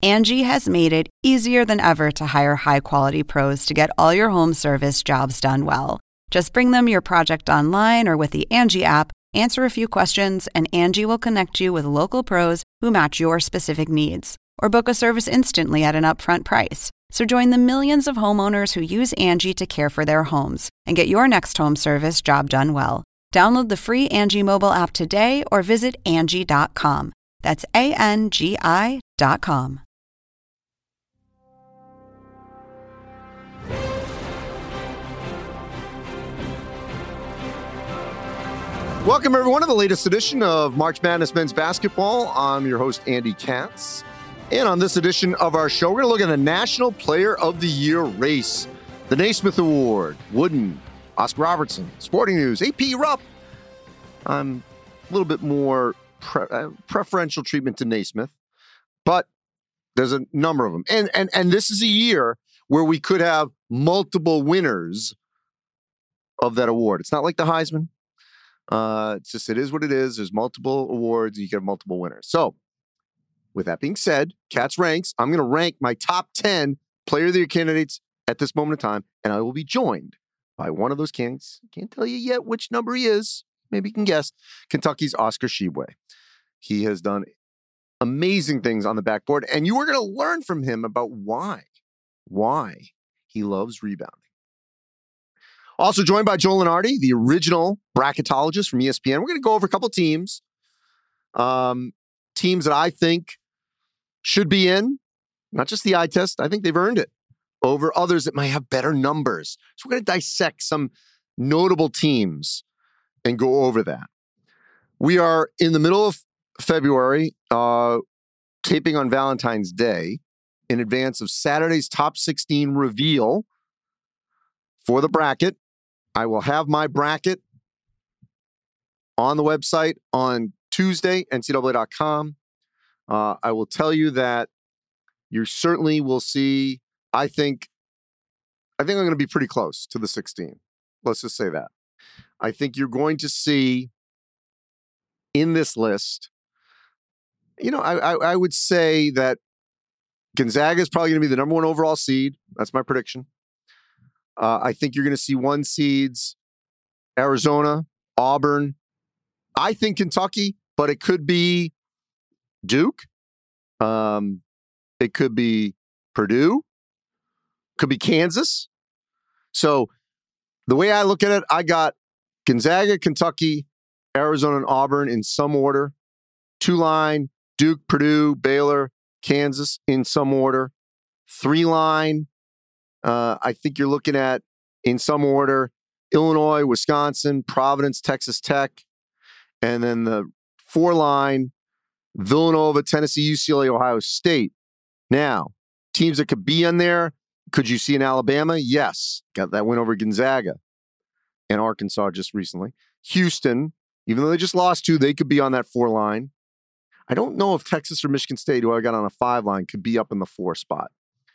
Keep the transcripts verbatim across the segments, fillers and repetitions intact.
Angie has made it easier than ever to hire high-quality pros to get all your home service jobs done well. Just bring them your project online or with the Angie app, answer a few questions, and Angie will connect you with local pros who match your specific needs. Or book a service instantly at an upfront price. So join the millions of homeowners who use Angie to care for their homes and get your next home service job done well. Download the free Angie mobile app today or visit Angie dot com. That's A N G I dot com. Welcome, everyone, to the latest edition of March Madness Men's Basketball. I'm your host, Andy Katz. And on this edition of our show, we're going to look at the National Player of the Year race, the Naismith Award, Wooden, Oscar Robertson, Sporting News, A P Rupp. I'm a little bit more pre- uh, preferential treatment to Naismith, but there's a number of them. And, and, and this is a year where we could have multiple winners of that award. It's not like the Heisman. Uh, it's just, it is what it is. There's multiple awards and you get multiple winners. So with that being said, Katz ranks. I'm going to rank my top ten player of the year candidates at this moment in time. And I will be joined by one of those candidates. Can't tell you yet which number he is. Maybe you can guess. Kentucky's Oscar Tshiebwe. He has done amazing things on the backboard. And you are going to learn from him about why, why he loves rebounding. Also joined by Joe Lunardi, the original bracketologist from E S P N. We're going to go over a couple teams, um, teams that I think should be in, not just the eye test. I think they've earned it over others that might have better numbers. So we're going to dissect some notable teams and go over that. We are in the middle of February, uh, taping on Valentine's Day in advance of Saturday's top sixteen reveal for the bracket. I will have my bracket on the website on Tuesday, N C double A dot com. Uh, I will tell you that you certainly will see, I think, I think I'm going to be pretty close to the sixteen. Let's just say that. I think you're going to see in this list, you know, I, I, I would say that Gonzaga is probably going to be the number one overall seed. That's my prediction. Uh, I think you're going to see one seeds, Arizona, Auburn. I think Kentucky, but it could be Duke. Um, it could be Purdue. Could be Kansas. So the way I look at it, I got Gonzaga, Kentucky, Arizona, and Auburn in some order. Two-line, Duke, Purdue, Baylor, Kansas in some order. Three-line, Uh, I think you're looking at, in some order, Illinois, Wisconsin, Providence, Texas Tech, and then the four line, Villanova, Tennessee, U C L A, Ohio State. Now, teams that could be in there, could you see in Alabama? Yes. Got that win over Gonzaga and Arkansas just recently. Houston, even though they just lost two, they could be on that four line. I don't know if Texas or Michigan State, who I got on a five line, could be up in the four spot.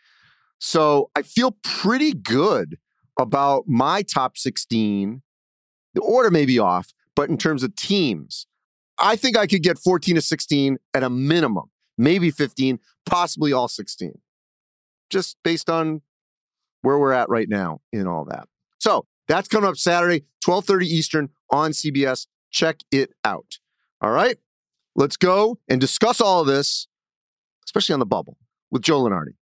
So I feel pretty good about my top sixteen. The order may be off, but in terms of teams, I think I could get fourteen to sixteen at a minimum, maybe fifteen, possibly all sixteen, just based on where we're at right now in all that. So that's coming up Saturday, twelve thirty Eastern on C B S. Check it out. All right, let's go and discuss all of this, especially on the bubble, with Joe Lunardi.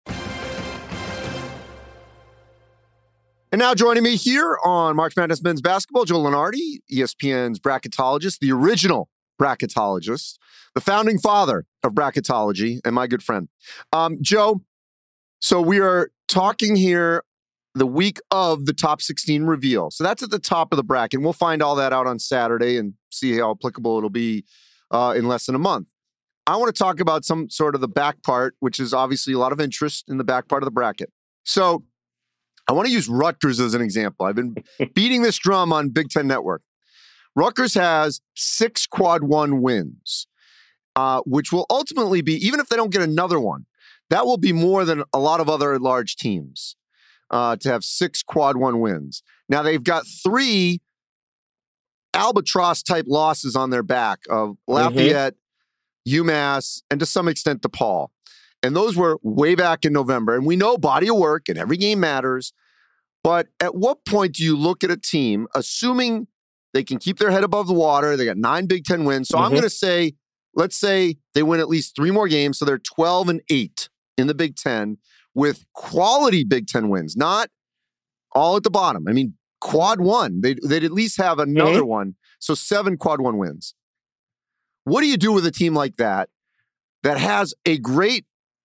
And now joining me here on March Madness Men's Basketball, Joe Lunardi, E S P N's bracketologist, the original bracketologist, the founding father of bracketology, and my good friend. Um, Joe, so we are talking here the week of the top sixteen reveal. So that's at the top of the bracket. We'll find all that out on Saturday and see how applicable it'll be uh, in less than a month. I want to talk about some sort of the back part, which is obviously a lot of interest in the back part of the bracket. So I want to use Rutgers as an example. I've been beating this drum on Big Ten Network. Rutgers has six quad one wins, uh, which will ultimately be, even if they don't get another one, that will be more than a lot of other large teams uh, to have six quad one wins. Now, they've got three albatross-type losses on their back of Lafayette, mm-hmm. UMass, and to some extent DePaul. And those were way back in November. And we know body of work and every game matters. But at what point do you look at a team, assuming they can keep their head above the water, they got nine Big Ten wins. So mm-hmm. I'm going to say, let's say they win at least three more games. So they're twelve and eight in the Big Ten with quality Big Ten wins, not all at the bottom. I mean, quad one. They'd, they'd at least have another mm-hmm. one. So seven quad one wins. What do you do with a team like that that has a great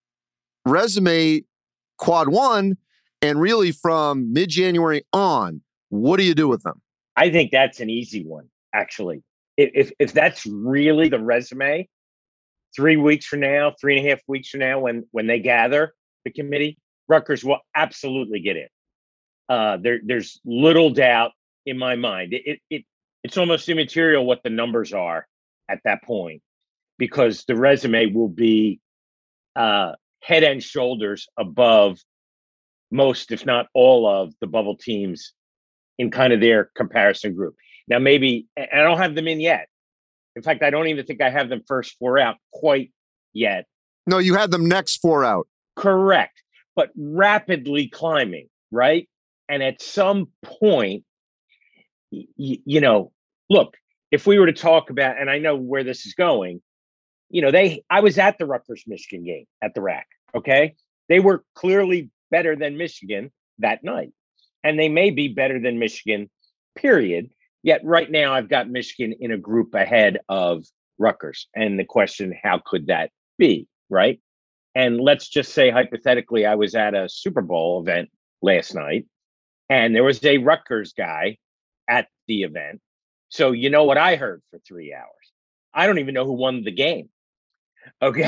resume quad one, and really from mid-January on, what do you do with them? I think that's an easy one, actually. If if that's really the resume, three weeks from now, three and a half weeks from now, when when they gather the committee, Rutgers will absolutely get in. Uh, there there's little doubt in my mind. It, it it it's almost immaterial what the numbers are at that point, because the resume will be uh, head and shoulders above most, if not all, of the bubble teams in kind of their comparison group. Now, maybe, and I don't have them in yet. In fact, I don't even think I have them first four out quite yet. No, you had them next four out. Correct. But rapidly climbing, right? And at some point, y- you know, look, if we were to talk about, and I know where this is going, you know, they, I was at the Rutgers-Michigan game at the rack, okay? They were clearly better than Michigan that night. And they may be better than Michigan, period. Yet right now I've got Michigan in a group ahead of Rutgers. And the question, how could that be, right? And let's just say, hypothetically, I was at a Super Bowl event last night, and there was a Rutgers guy at the event. So you know what I heard for three hours? I don't even know who won the game. Okay.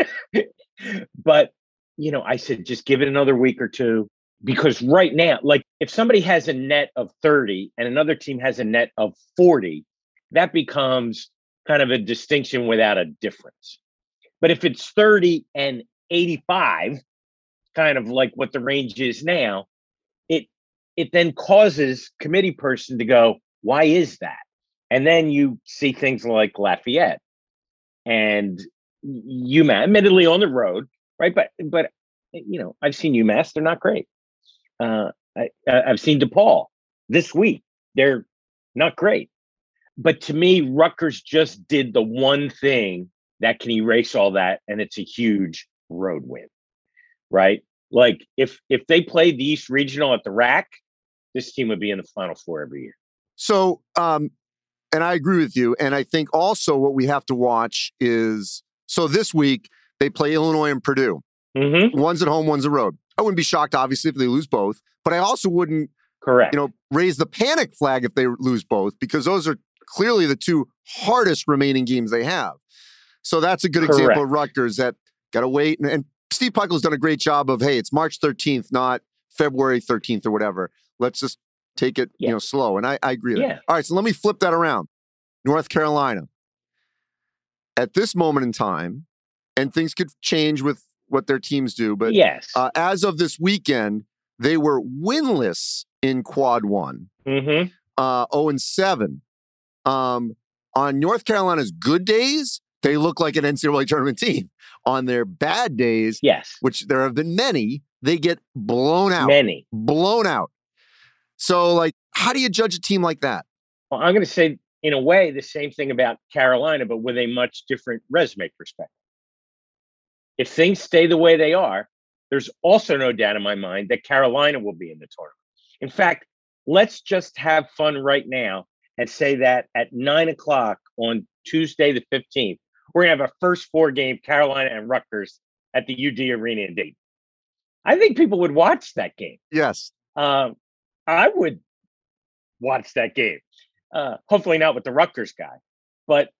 But, you know, I said, just give it another week or two. Because right now, like if somebody has a net of thirty and another team has a net of forty, that becomes kind of a distinction without a difference. But if it's thirty and eighty-five, kind of like what the range is now, it it then causes committee person to go, why is that? And then you see things like Lafayette and UMass, admittedly on the road, right? But but you know, I've seen UMass; they're not great. Uh, I, I've seen DePaul this week; they're not great. But to me, Rutgers just did the one thing that can erase all that, and it's a huge road win, right? Like if if they played the East Regional at the rack, this team would be in the Final Four every year. So, um, and I agree with you. And I think also what we have to watch is, so this week they play Illinois and Purdue. Mm-hmm. One's at home, one's on the road. I wouldn't be shocked, obviously, if they lose both. But I also wouldn't, correct, you know, raise the panic flag if they lose both, because those are clearly the two hardest remaining games they have. So that's a good correct. example of Rutgers that got to wait. And, and Steve Pikiell's done a great job of, hey, it's March thirteenth, not February thirteenth or whatever. Let's just take it, yeah. you know, slow. And I, I agree with yeah. that. All right, so let me flip that around. North Carolina. At this moment in time, and things could change with what their teams do, but yes. uh, as of this weekend, they were winless in quad one, mm-hmm. uh, oh and seven. Um, on North Carolina's good days, they look like an N C double A tournament team. On their bad days, yes, which there have been many, they get blown out. Many. Blown out. So, like, how do you judge a team like that? Well, I'm going to say, in a way, the same thing about Carolina, but with a much different resume perspective. If things stay the way they are, there's also no doubt in my mind that Carolina will be in the tournament. In fact, let's just have fun right now and say that at nine o'clock on Tuesday the fifteenth, we're going to have a first four game Carolina and Rutgers at the U D Arena in Dayton. I think people would watch that game. Yes. Um, I would watch that game. Uh, hopefully not with the Rutgers guy. But,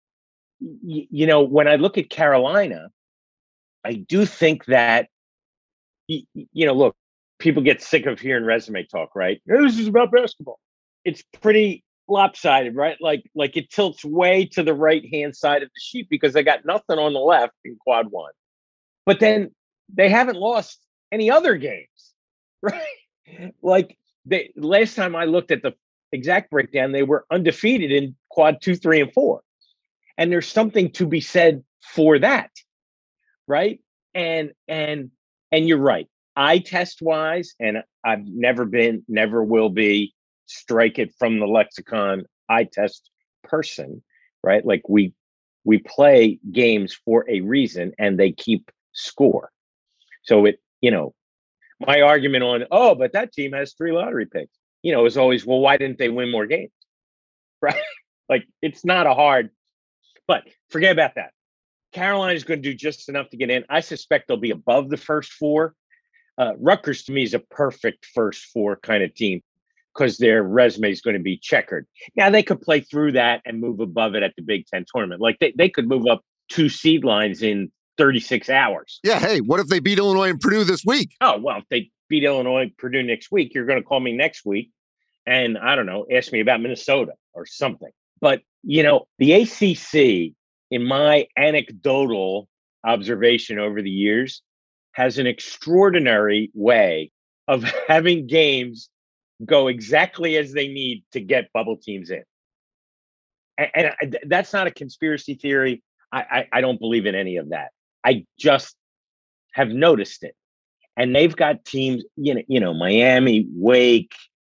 y- you know, when I look at Carolina, I do think that, y- you know, look, people get sick of hearing resume talk, right? This is about basketball. It's pretty lopsided, right? Like, like it tilts way to the right-hand side of the sheet because they got nothing on the left in quad one. But then they haven't lost any other games, right? Like, they, last time I looked at the exact breakdown, they were undefeated in quad two, three, and four. And there's something to be said for that, right? And and and you're right. Eye test wise, and I've never been, never will be, strike it from the lexicon, eye test person, right? Like we we play games for a reason and they keep score. So it, you know, my argument on, oh, but that team has three lottery picks, you know, is always, well, why didn't they win more games? Right? Like it's not a hard, but forget about that. Carolina is going to do just enough to get in. I suspect they'll be above the first four. Uh, Rutgers, to me, is a perfect first four kind of team because their resume is going to be checkered. Yeah, they could play through that and move above it at the Big Ten tournament. Like they, they could move up two seed lines in thirty-six hours. Yeah, hey, what if they beat Illinois and Purdue this week? Oh, well, if they beat Illinois and Purdue next week, you're going to call me next week and, I don't know, ask me about Minnesota or something. But, you know, the A C C, in my anecdotal observation over the years, has an extraordinary way of having games go exactly as they need to get bubble teams in. And, and I, that's not a conspiracy theory. I, I, I don't believe in any of that. I just have noticed it. And they've got teams, you know, you know, Miami, Wake,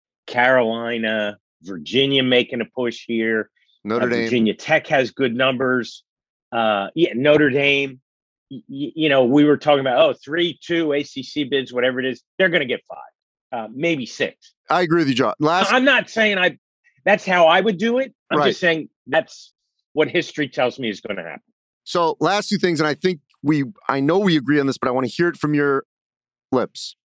Carolina, Virginia making a push here. Notre uh, Dame. Virginia Tech has good numbers. Uh, yeah, Notre Dame. Y- you know, we were talking about, oh, three, two A C C bids, whatever it is. They're going to get five, uh, maybe six. I agree with you, John. Last, I'm not saying I. That's how I would do it. I'm Right. just saying that's what history tells me is going to happen. So last two things, and I think we, I know we agree on this, but I want to hear it from your lips.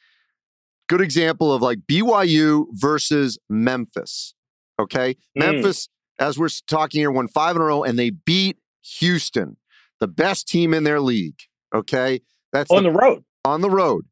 Good example of like B Y U versus Memphis. Okay. Mm. Memphis, as we're talking here, won five in a row and they beat Houston, the best team in their league. Okay. That's On the, the road. On the road.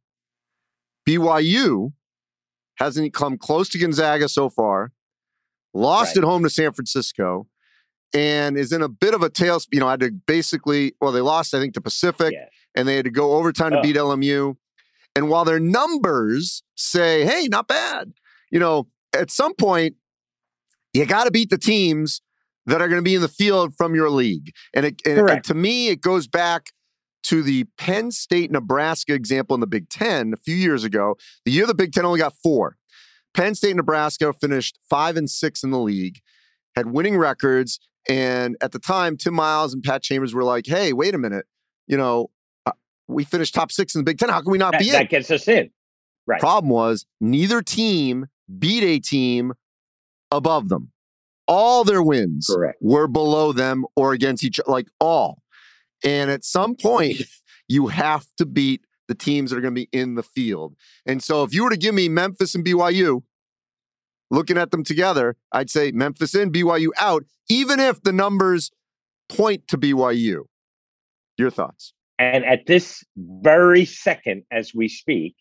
B Y U hasn't come close to Gonzaga so far, lost Right. at home to San Francisco, and is in a bit of a tailspin. You know, had to basically, well, they lost, I think, to Pacific, Yeah. and they had to go overtime to Oh. beat L M U. And while their numbers say, hey, not bad, you know, at some point, you got to beat the teams that are going to be in the field from your league. And, it, and, and to me, it goes back to the Penn State-Nebraska example in the Big Ten a few years ago. The year the Big Ten only got four. Penn State-Nebraska finished five and six in the league, had winning records. And at the time, Tim Miles and Pat Chambers were like, hey, wait a minute, you know, uh, we finished top six in the Big Ten. How can we not that, be in? That gets us in. Right. Problem was neither team beat a team above them. All their wins Correct. were below them or against each other, like all. And at some point, you have to beat the teams that are going to be in the field. And so if you were to give me Memphis and B Y U, looking at them together, I'd say Memphis in, B Y U out, even if the numbers point to B Y U. Your thoughts? And at this very second, as we speak,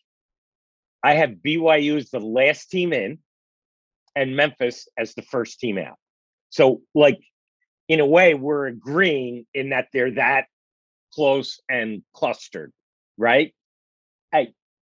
I have B Y U as the last team in and Memphis as the first team out. So, like, in a way, we're agreeing in that they're that close and clustered, right? I,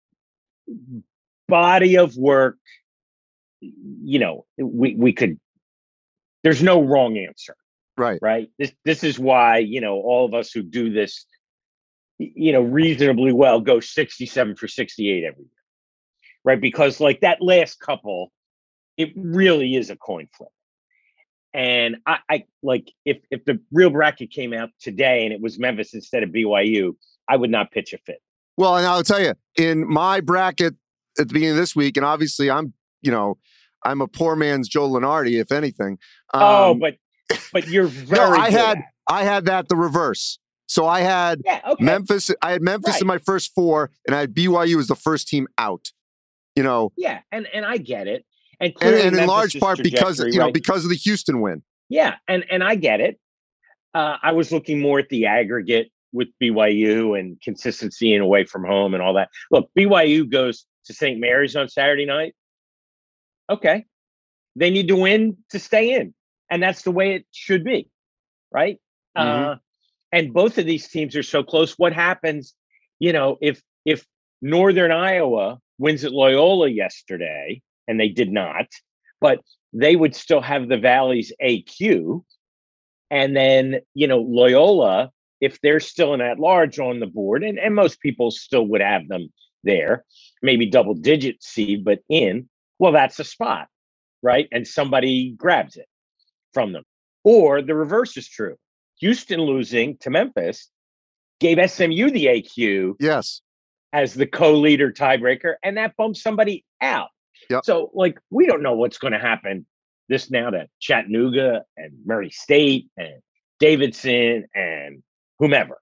body of work, you know, we, we could, there's no wrong answer. Right. Right. This, this is why, you know, all of us who do this, you know, reasonably well go sixty-seven for sixty-eight every year. Right. Because like that last couple, it really is a coin flip. And I, I like if if the real bracket came out today and it was Memphis instead of B Y U, I would not pitch a fit. Well, and I'll tell you, in my bracket at the beginning of this week, and obviously I'm, you know, I'm a poor man's Joe Lunardi, if anything. Um, oh, but but you're very. no, I good had at it. I had that the reverse. So I had yeah, okay. Memphis. I had Memphis Right. in my first four, and I had B Y U as the first team out. You know. Yeah, and and I get it, and and, and in large part because you know right? because of the Houston win. Yeah, and and I get it. Uh, I was looking more at the aggregate with B Y U and consistency and away from home and all that. Look, B Y U goes to Saint Mary's on Saturday night. Okay, they need to win to stay in, and that's the way it should be, right? Mm-hmm. Uh, and both of these teams are so close. What happens, you know, if if Northern Iowa wins at Loyola yesterday, and they did not, but they would still have the Valley's A Q. And then, you know, Loyola if they're still an at-large on the board, and, and most people still would have them there, maybe double-digit seed, but in, well, that's a spot, right? And somebody grabs it from them. Or the reverse is true. Houston losing to Memphis gave S M U the A Q yes. as the co-leader tiebreaker, and that bumps somebody out. Yep. So, like, we don't know what's going to happen this now to Chattanooga and Murray State and Davidson and whomever.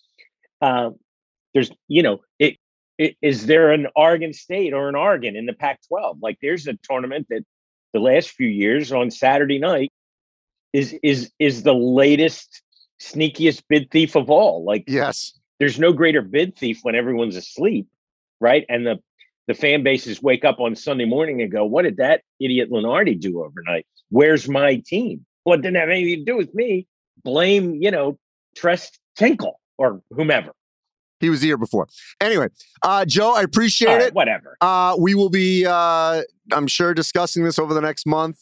Um, there's, you know, it, it, is there an Oregon State or an Oregon in the Pac twelve? Like, there's a tournament that the last few years on Saturday night is is is the latest, sneakiest bid thief of all. Like, yes, there's no greater bid thief when everyone's asleep, right? And the the fan bases wake up on Sunday morning and go, "What did that idiot Lenardi do overnight? Where's my team?" Well, it didn't have anything to do with me. Blame, you know, Trest Tinkle or whomever. He was the year before. Anyway, uh, Joe, I appreciate right, it. Whatever. Uh, we will be, uh, I'm sure, discussing this over the next month.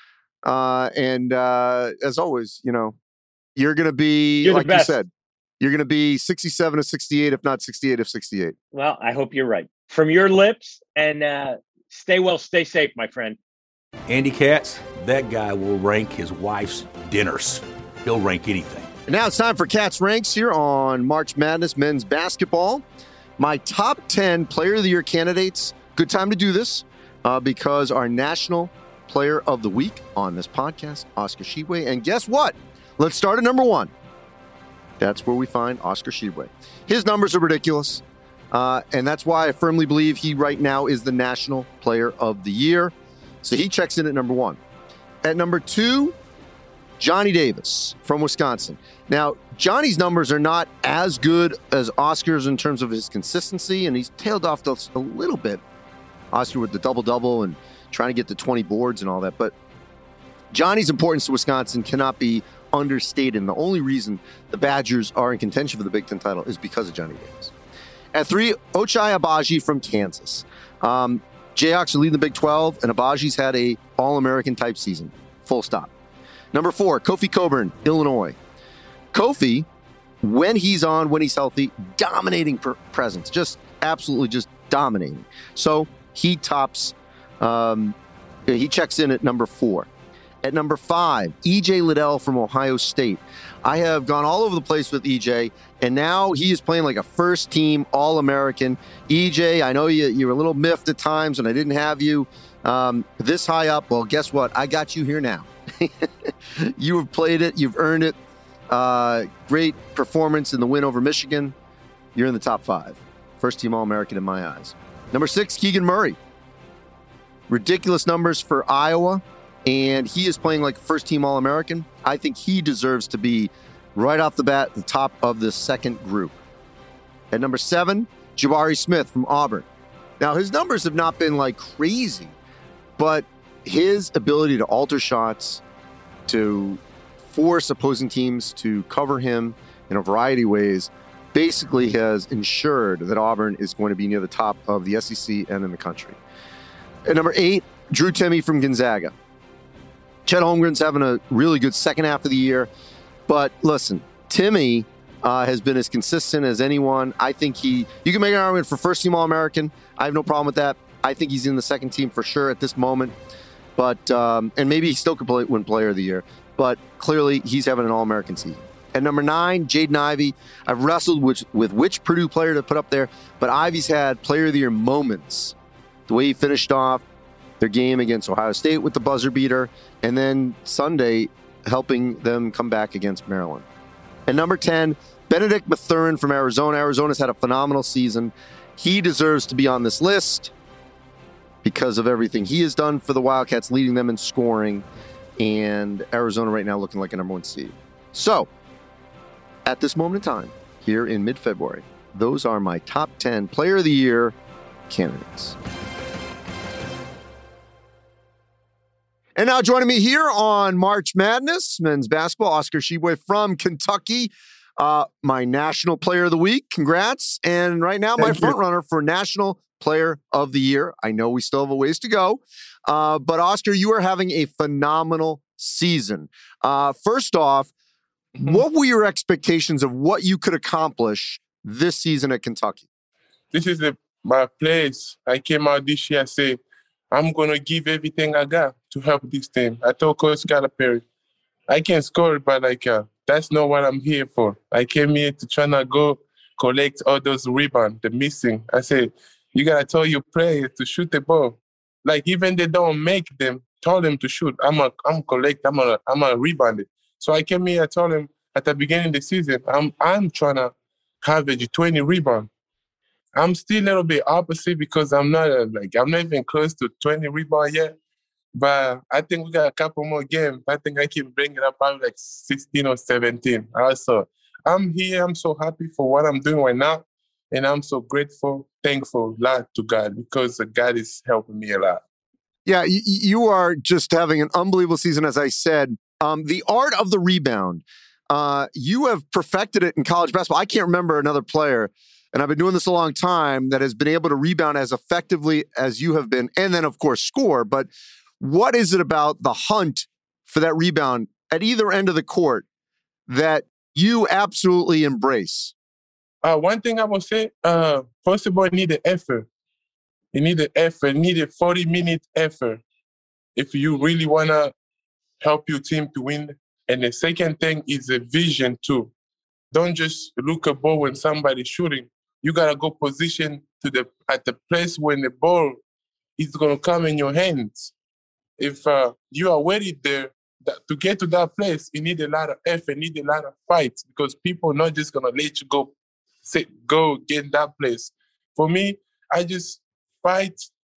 Uh, and uh, as always, you know, you're going to be, you're like you said, you're going to be sixty-seven to sixty-eight, if not sixty-eight of sixty-eight. Well, I hope you're right. From your lips, and uh, stay well, stay safe, my friend. Andy Katz, that guy will rank his wife's dinners. He'll rank anything. And now it's time for Katz Ranks here on March Madness Men's Basketball. My top ten Player of the Year candidates. Good time to do this uh, because our National Player of the Week on this podcast, Oscar Tshiebwe. And guess what? Let's start at number one. That's where we find Oscar Tshiebwe. His numbers are ridiculous, uh, and that's why I firmly believe he right now is the National Player of the Year. So he checks in at number one. At number two, Johnny Davis from Wisconsin. Now, Johnny's numbers are not as good as Oscar's in terms of his consistency, and he's tailed off a little bit. Oscar with the double-double and trying to get to twenty boards and all that. But Johnny's importance to Wisconsin cannot be understated. And the only reason the Badgers are in contention for the Big Ten title is because of Johnny Davis. At three, Ochai Agbaji from Kansas. Um, Jayhawks are leading the Big twelve, and Abaji's had a All-American type season. Full stop. Number four, Kofi Cockburn, Illinois. Kofi, when he's on, when he's healthy, dominating per- presence. Just absolutely just dominating. So he tops, um, he checks in at number four. At number five, E J Liddell from Ohio State. I have gone all over the place with E J, and now he is playing like a first-team All-American. E J, I know you, you were a little miffed at times when I didn't have you um, this high up. Well, guess what? I got you here now. You have played it. You've earned it. Uh, great performance in the win over Michigan. You're in the top five. First-team All-American in my eyes. Number six, Keegan Murray. Ridiculous numbers for Iowa. And he is playing like first-team All-American. I think he deserves to be right off the bat the top of the second group. At number seven, Jabari Smith from Auburn. Now, his numbers have not been like crazy, but his ability to alter shots, to force opposing teams to cover him in a variety of ways, basically has ensured that Auburn is going to be near the top of the S E C and in the country. At number eight, Drew Timme from Gonzaga. Chet Holmgren's having a really good second half of the year. But listen, Timme uh, has been as consistent as anyone. I think he, you can make an argument for first team All-American. I have no problem with that. I think he's in the second team for sure at this moment. But, um, and maybe he still could play, win player of the year. But clearly he's having an All-American season. At number nine, Jaden Ivey. I've wrestled with, with which Purdue player to put up there, but Ivey's had player of the year moments. The way he finished off their game against Ohio State with the buzzer beater, and then Sunday helping them come back against Maryland. And number ten, Benedict Mathurin from Arizona. Arizona's had a phenomenal season. He deserves to be on this list because of everything he has done for the Wildcats, leading them in scoring, and Arizona right now looking like a number one seed. So, at this moment in time, here in mid-February, those are my top ten Player of the Year candidates. And now joining me here on March Madness, men's basketball, Oscar Tshiebwe from Kentucky, uh, my National Player of the Week. Congrats. And right now, my front runner for National Player of the Year. I know we still have a ways to go. Uh, but Oscar, you are having a phenomenal season. Uh, first off, What were your expectations of what you could accomplish this season at Kentucky? This is the, my place. I came out this year and said, I'm going to give everything I got to help this team. I told Coach Calipari, I can score, but like uh, that's not what I'm here for. I came here to try to go collect all those rebounds, the missing. I said, you got to tell your players to shoot the ball. Like, even they don't make them, tell them to shoot. I'm a, I'm collect, I'm a, I'm a rebound it. So I came here, I told them at the beginning of the season, I'm, I'm trying to average twenty rebounds. I'm still a little bit opposite because I'm not a, like I'm not even close to twenty rebounds yet. But I think we got a couple more games. I think I can bring it up probably like sixteen or seventeen. Also, I'm here. I'm so happy for what I'm doing right now. And I'm so grateful, thankful, lot to God because God is helping me a lot. Yeah, you, you are just having an unbelievable season, as I said. Um, the art of the rebound, uh, you have perfected it in college basketball. I can't remember another player, and I've been doing this a long time, that has been able to rebound as effectively as you have been, and then, of course, score. But what is it about the hunt for that rebound at either end of the court that you absolutely embrace? Uh, one thing I will say, uh, first of all, you need the effort. You need the effort. You need a forty-minute effort if you really want to help your team to win. And the second thing is the vision, too. Don't just look a ball when somebody's shooting. You got to go position to the at the place when the ball is going to come in your hands. If uh, you are ready there, that, to get to that place, you need a lot of effort, you need a lot of fights because people are not just going to let you go, sit, go get that place. For me, I just fight.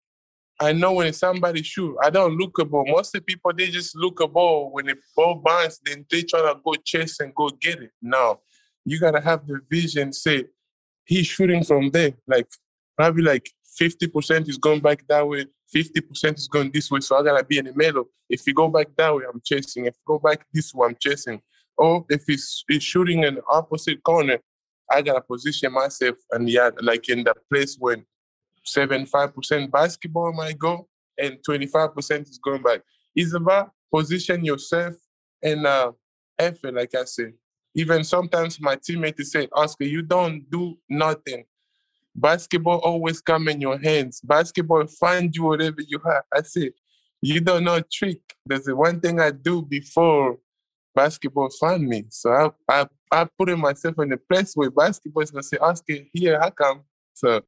I know when somebody shoot, I don't look a ball. Most of the people, they just look a ball. When the ball bounces, then they try to go chase and go get it. No, you got to have the vision, say, he's shooting from there. Like, probably like fifty percent is going back that way, fifty percent is going this way, so I got to be in the middle. If you go back that way, I'm chasing. If you go back this way, I'm chasing. Or if he's, he's shooting in the opposite corner, I got to position myself and yeah, like in the place when seventy-five percent basketball might go and twenty-five percent is going back. It's about position yourself and uh, effort, like I said. Even sometimes my teammates say, Oscar, you don't do nothing. Basketball always come in your hands. Basketball find you whatever you have. I say, you don't know a trick. There's the one thing I do before basketball find me. So I I, I put in myself in a place where basketball is going to say, Oscar, here I come. So...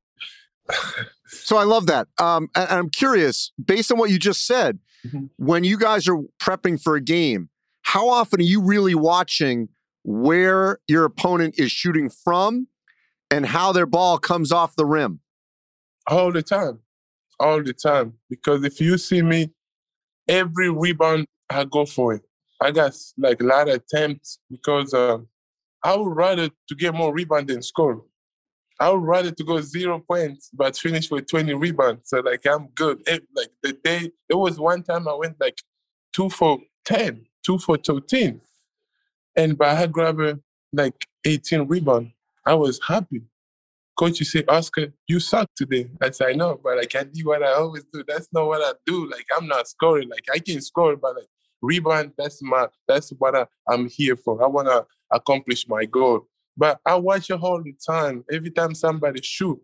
So I love that. Um, and I'm curious, based on what you just said, mm-hmm. when you guys are prepping for a game, how often are you really watching where your opponent is shooting from and how their ball comes off the rim? All the time. All the time. Because if you see me, every rebound, I go for it. I got like a lot of attempts because uh, I would rather to get more rebound than score. I would rather to go zero points, but finish with twenty rebounds. So, like, I'm good. It, like, the day, it was one time I went, like, two for ten, two for thirteen. And by I grabbed, like, eighteen rebounds, I was happy. Coach, you say, Oscar, you suck today. I said, I know, but, like, I do what I always do. That's not what I do. Like, I'm not scoring. Like, I can score, but, like, rebound, that's my, that's what I, I'm here for. I want to accomplish my goal. But I watch it all the time. Every time somebody shoot,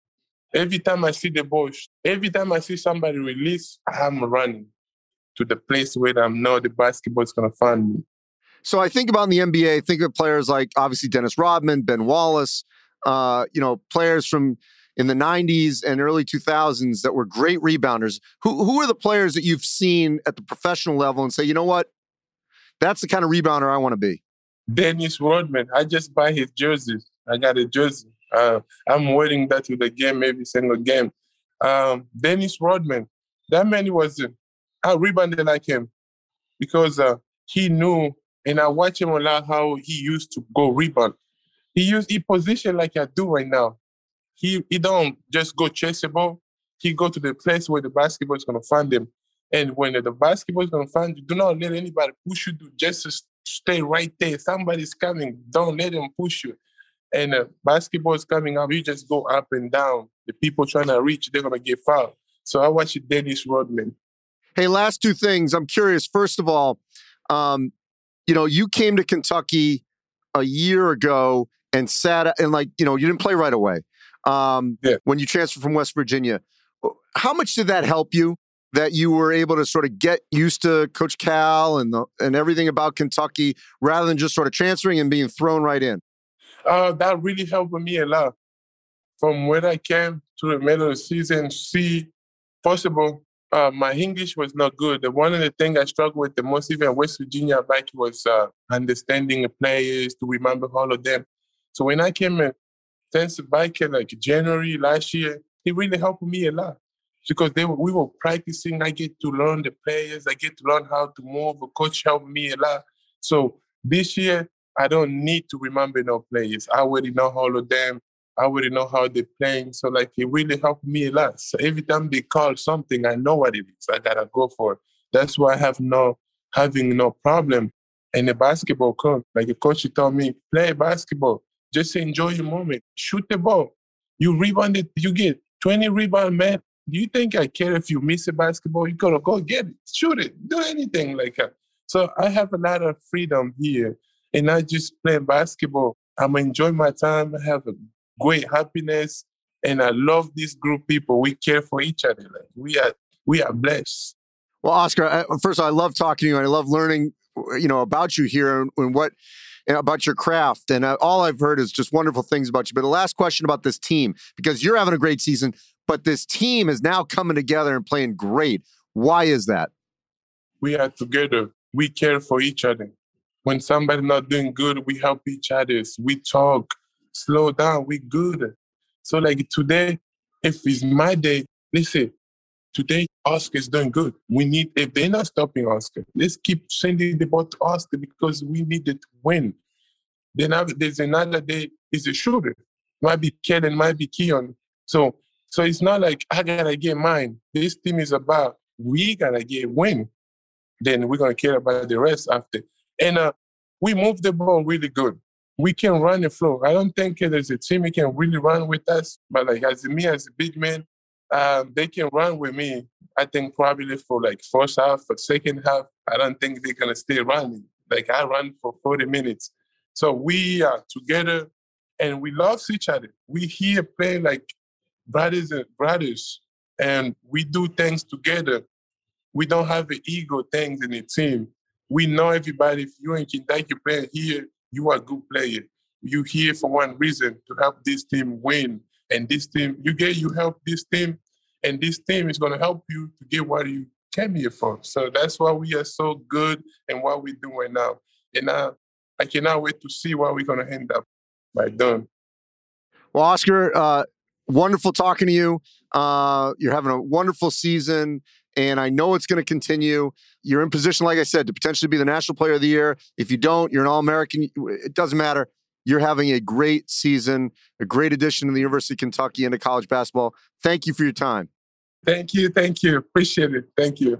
every time I see the ball, every time I see somebody release, I'm running to the place where I know the basketball is going to find me. So I think about in the N B A, think of players like obviously Dennis Rodman, Ben Wallace, uh, you know, players from in the nineties and early two thousands that were great rebounders. Who who are the players that you've seen at the professional level and say, you know what, that's the kind of rebounder I want to be? Dennis Rodman. I just buy his jerseys. I got a jersey. Uh, I'm wearing that to the game every single game. Um, Dennis Rodman. That man was, uh, I rebounded like him because uh, he knew, and I watch him a lot how he used to go rebound. He used he position like I do right now. He he don't just go chase the ball. He go to the place where the basketball is going to find him. And when the basketball is going to find you, do not let anybody push you to just stay right there. Somebody's coming. Don't let them push you. And uh, basketball is coming up. You just go up and down. The people trying to reach, they're going to get fouled. So I watch Dennis Rodman. Hey, last two things. I'm curious. First of all, um, you know, you came to Kentucky a year ago and sat and like, you know, you didn't play right away um, yeah. when you transferred from West Virginia. How much did that help you that you were able to sort of get used to Coach Cal and the, and everything about Kentucky rather than just sort of transferring and being thrown right in? Uh, that really helped me a lot. From when I came to the middle of the season, see, possible, uh, my English was not good. The one of the things I struggled with the most, even West Virginia back, was uh, understanding the players, to remember all of them. So when I came in, since back in like January last year, it really helped me a lot because they were, we were practicing. I get to learn the players. I get to learn how to move. The coach helped me a lot. So this year, I don't need to remember no players. I already know all of them. I already know how they're playing. So, like, it really helped me a lot. So every time they call something, I know what it is. I got to go for it. That's why I have no, having no problem in the basketball court. Like the coach told me, play basketball. Just enjoy your moment. Shoot the ball. You rebound it. You get twenty rebound, man. Do you think I care if you miss a basketball? You got to go get it. Shoot it. Do anything like that. So I have a lot of freedom here. And not just playing basketball. I'm enjoying my time. I have a great happiness, and I love this group of people. We care for each other. Like we are, we are blessed. Well, Oscar, I, first of all, I love talking to you, and I love learning, you know, about you here and, and what and about your craft. And uh, all I've heard is just wonderful things about you. But the last question about this team, because you're having a great season, but this team is now coming together and playing great. Why is that? We are together. We care for each other. When somebody's not doing good, we help each other. We talk. Slow down, we good. So like today, if it's my day, listen, today Oscar is doing good. We need, if they're not stopping Oscar, let's keep sending the ball to Oscar because we need it to win. Then there's another day, it's a shooter. Might be Kellen, might be Keon. So so it's not like I gotta get mine. This team is about we gotta get win. Then we're gonna care about the rest after. And uh, we move the ball really good. We can run the floor. I don't think there's a team that can really run with us, but like as me as a big man, um, they can run with me. I think probably for like first half, for second half, I don't think they're gonna stay running. Like I run for forty minutes. So we are together and we love each other. We here play like brothers and brothers and we do things together. We don't have the ego things in the team. We know everybody. If you're in Kentucky playing here, you are a good player. You're here for one reason, to help this team win. And this team, you get, you help this team, and this team is going to help you to get what you came here for. So that's why we are so good and what we're doing now. And uh, I cannot wait to see what we're going to end up by doing. Well, Oscar, uh, wonderful talking to you. Uh, you're having a wonderful season. And I know it's going to continue. You're in position, like I said, to potentially be the National Player of the Year. If you don't, you're an All-American. It doesn't matter. You're having a great season, a great addition to the University of Kentucky into college basketball. Thank you for your time. Thank you. Thank you. Appreciate it. Thank you.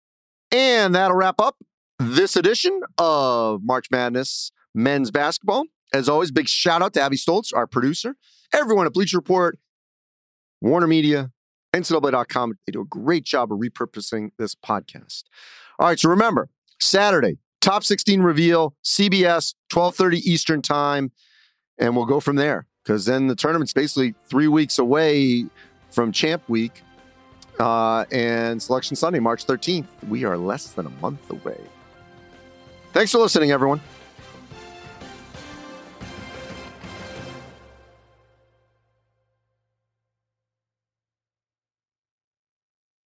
And that'll wrap up this edition of March Madness Men's Basketball. As always, big shout out to Abby Stoltz, our producer, everyone at Bleacher Report, Warner Media, N C double A dot com. They do a great job of repurposing this podcast. All right, so remember, Saturday, top sixteen reveal, C B S, twelve thirty Eastern time, and we'll go from there because then the tournament's basically three weeks away from Champ Week uh, and Selection Sunday, March thirteenth. We are less than a month away. Thanks for listening, everyone.